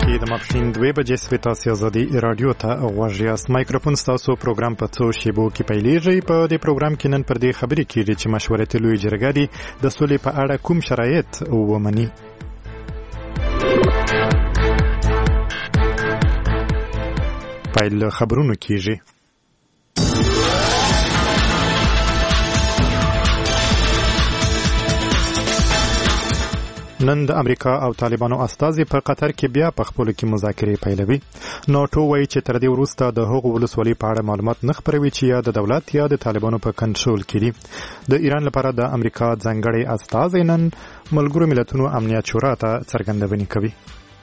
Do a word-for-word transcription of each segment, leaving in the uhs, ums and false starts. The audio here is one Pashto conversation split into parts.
کې د ماسپښین دوه بجې سوي تاسو ازادي رادیو ته غوږ یاست. مایکروفون ستاسو پروګرام په څو شیبو کې پیلېږي. په دې پروګرام کې نن پر دې خبرې کیږي چې مشورتي لوی جرګه دي د سولې په اړه کوم شرایط ومني. پیل خبرونه کیږي. نن د امریکا او طالبانو استازي په قطر کې بیا په خپلو کې مذاکرې پیلوي. ناټو وایي چې تر دې وروسته د هغو ولسوالۍ په اړه معلومات نه خپروي چې یا د دولت یا د طالبانو په کنټرول کې دي. د ایران لپاره د امریکا ځانګړی استازی نن ملګرو ملتونو امنیت شورا ته څرګندونې کوي.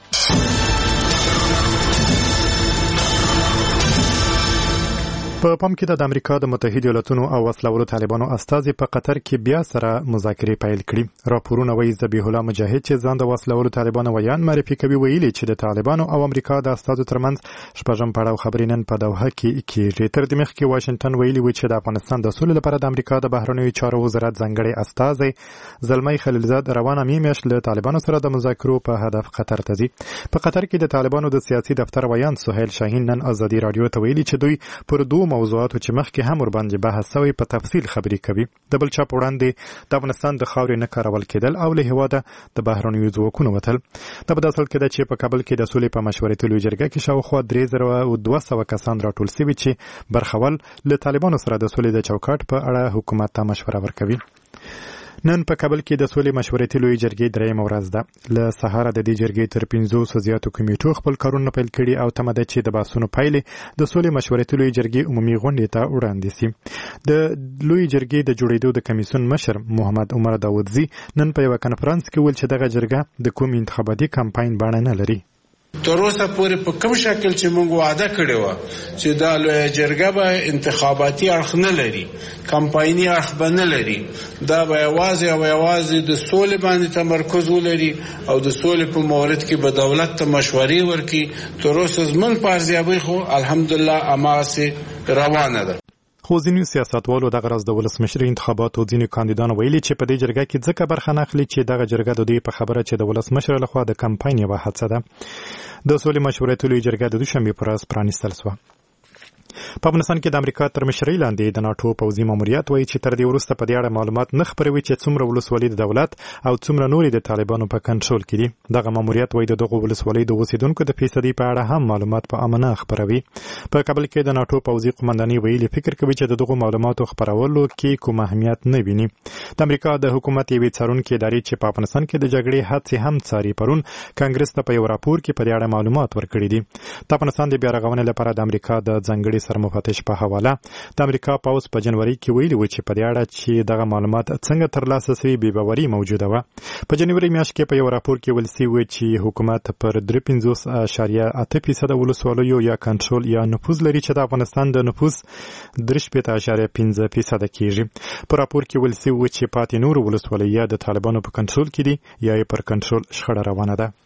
په پام کې د امریکا د متحده ایالاتونو او وسلوالو طالبانو استازي په قطر کې بیا سره مذاکرې پیل کړي. راپورونه وایي ذبیح الله مجاهد چې ځان د وسلوالو طالبانو ویان معرفي کوي ویلي چې د طالبانو او امریکا د استازو ترمنځ شپږم پړاو خبرې نن په دوحه کې کېږي. تر دې مخکې واشنگټن ویلي و چې د افغانستان د سولې لپاره د امریکا د بهرنیو چارو وزارت ځانګړی استازی زلمی خلیلزاد روانه میاشت له طالبانو سره د مذاکرو په هدف قطر ته ځي. په قطر کې د طالبانو د سیاسي دفتر ویان سهیل شاهین نن ازادي رادیو ته ویلي چې دوی پر دوه موضوعاتو چې مخکې هم ورباندې بحث شوی په تفصیل خبرې کوي. د بل چا په وړاندې د افغانستان د خاورې نه کارول کېدل او له هېواده د بهرنیو ځواکونو وتل. دا په داسې حال کې ده چې په کابل کې د سولې په مشورتي لویه جرګه کې شاوخوا درې زره او دوه سوه کسان راټول شوي چې برخول له طالبانو سره د سولې د چوکاټ په اړه حکومت ته مشوره ورکوي. نن په کابل کې د سولې مشورتي لویه جرګې درېیمه ورځ ده. له سهاره د دې جرګې تر پنځوسو زیاتو کمیټو خپل کارونه پیل کړي او تمه ده چې د بحثونو پایلې د سولې مشورتي لویه جرګې عمومي غونډې ته وړاندې شي. د لویه جرګې د جوړېدو د کمیسیون مشر محمد عمر داودزي نن په یوه کنفرانس کې ویل چې دغه جرګه د کوم انتخاباتي کمپاین بڼه نه لري. تر اوسه پورې په کوم شکل چې موږ وعده کړې وه چې دا لویه جرګه به انتخاباتي اړخ نه لري، کمپایني اړخ به نه لري، دا به یوازې او یوازې د سولې باندې تمرکز ولري او د سولې په مورد کې به دولت ته مشورې ورکړي. تر اوسه زموږ په ارزیابۍ خو الحمدلله هماغسې روانه ده. خو ځینو سیاستوالو دغه ورځ د ولسمشرۍ انتخاباتو ځینو کاندیدانو ویلي چې په دې جرګه کې ځکه برخه نه اخلي چې دغه جرګه د دوی په خبره چې د ولسمشر لخوا د کمپاین یوه هڅه ده. د سولې مشورتي لویه جرګه د دوشنبې په ورځ پرانیستل شوه. په افغانستان کې د امریکا تر مشرۍ لاندې د ناټو پوځي ماموریت وایي چې تر دې وروسته په دې اړه معلومات نه خپروي چې څومره ولسوالۍ د دولت او څومره نورې د طالبانو په کنټرول کې دي. دغه ماموریت وایي د دغو ولسوالۍ د اوسیدونکو د فیصدي په اړه هم معلومات په امانه خپروي. په کابل کې د ناټو پوځي قومندانۍ ویلي فکر کوي چې د دغو معلوماتو خپرولو کې کوم اهمیت نه ویني. د امریکا د حکومت یوې څارونکې ادارې چې په افغانستان کې د جګړې هڅې هم څاري پرون کانګرس ته په یو راپور کې په دې اړه معلومات ورکړي دي. د افغانستان د بیا رغونې لپاره د امریکا د ځانګړي سرمفتش په حواله د امریکا پوځ په جنوري کې ویلي و چې په دې اړه چې دغه معلومات څنګه ترلاسه شوي بې باوري موجوده وه. په جنوري میاشت کې په یو راپور کې ویل شوي چې حکومت پر درې پنځوس اعشاریه اته فیصده ولسوالیو یا کنټرول یا نفوذ لري چې د افغانستان د نفوذ درې شپېته اعشاریه پنځه فیصده کېږي. په راپور کې ویل شوي چې پاتې نورو ولسوالۍ یا د طالبانو په کنټرول کې دي یا یې پر کنټرول شخړه روانه ده.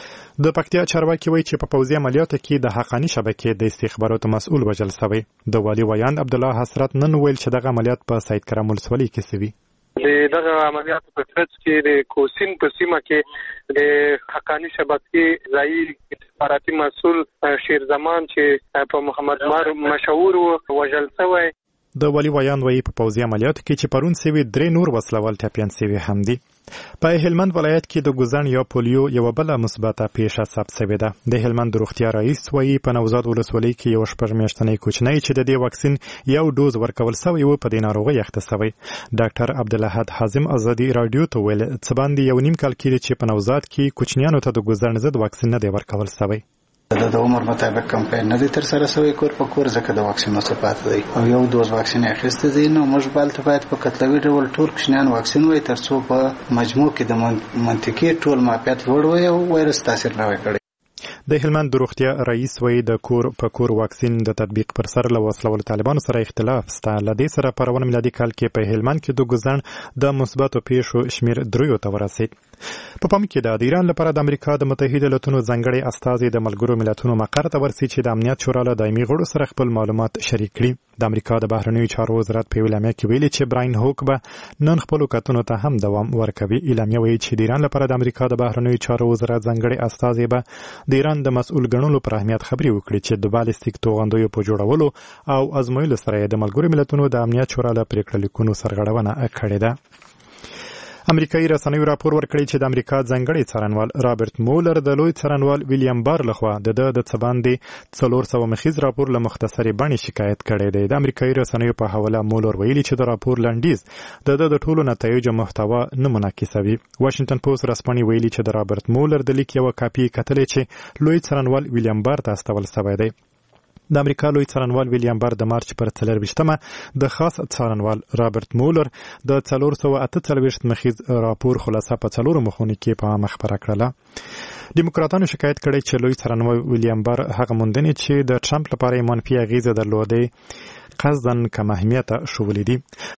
د پکتیا چارواکي وایي چې په پوځي عملیاتو کې د حقاني شبکې د استخباراتو مسؤل وژل شوی. د والي ویاند عبدالله حسرت نن ویل چې دغه عملیات په سید کرم ولسوالۍ کې شوي. د دغه عملیاتو په ترڅ کې د کوسین په سیمه کې د حقاني شبکې ځایي استخباراتي مسؤل شیرزمان چې په محمد مار مشهور وژل شوی. د والي ویاند وایي په پوځي عملیاتو کې چې پرون شوي درې نور وسلوال ټپیان شوي هم دي. په هلمند ولایت کې د ګوزن یا پولیو یو بل مثبته پیښه ثبت شوې ده. د هلمند روغتیا رئیس وایي په نوزاد ولسوالۍ کې یو شپږ میاشتنی کوچنی چې د دې واکسین یو ډوز ورکول شوی و په دې ناروغۍ اخته شوی. ډاکټر عبدالاحد حازم ازادي رادیو ته ویل څه باندې یو نیم کال کېږي چې په نوزاد کې کوچنیانو ته د ګوزن ضد واکسین نه دی ورکول شوی. د عمر مطابق کمپاین نه دی تر سره شوی کور په کور ځکه د واکسین مصرفات دی او یو دوز واکسین اخیسته دي. نو موږ بالته باید په کتلوي ډول ټول کوچنیان واکسین وای تر څو په مجموع کې د منطقي ټول معافیت لوړ وي او وایرس تاثیر نه وکړي. د هلمند روغتیا رئیس وایي د کور په کور واکسین د تطبیق پر سر له وسلوالو طالبانو سره اختلاف شته. له دې سره په روان میلادي کال کې په هلمند کې د ګوزن د مثبتو پیښو شمیر دریو ته ورسید. په پام کې د ایران لپاره د امریکا د متحده ایالاتونو ځانګړی استازی د ملګرو ملتونو مقر ته ورسي چې د امنیت شورا له دایمي غړو سره خپل معلومات شریک کړي. د امریکا د بهرنیو چارو وزارت په اعلامیه کې ویلي چې براین هوک به نن خپل کتنو ته هم دوام ورکوي. اعلامیه وایي چې د ایران لپاره د امریکا د بهرنیو چارو وزارت ځانګړي استازی به د ایران د مسؤل ګڼلو پر اهمیت خبرې وکړي چې د بالستیک توغندیو په جوړولو او ازمویلو سره د ملګرو ملتونو د امنیت شورا له پریکړه لیکونو سرغړونه کړې ده. امریکایي رسنیو راپور ورکړی چې د امریکا ځانګړي څارنوال رابرټ مولر د لوی څارنوال ویلیام بار لخوا د د د څباندې څلور سوه مخیز راپور له مختصرې بڼې شکایت کړی دی. د امریکایي رسنیو په حواله مولر ویلي چې د راپور لنډیز د د د ټولو نتایجو محتوا نه منعکسوي. واشنگټن پوسټ رسپانې ویلي چې د رابرټ مولر د لیک یوه کاپي کتلې چې لوی څارنوال ویلیام بار ته استول شوی دی. د امریکا لوی څارنوال ویلیام بار د مارچ پر څلرویشتمه د خاص څارنوال رابرټ مولر د څلور سوه اته څلوېښت مخیز راپور خلاصه په څلورو مخونو کې په عامه خپره کړله. ډیموکراتانو شکایت کړی چې لوی څارنوال ویلیام بار هغه موندنې چې د ټرمپ لپاره منفي اغیزه درلودې قصداً کم اهمیته ښوولې دي.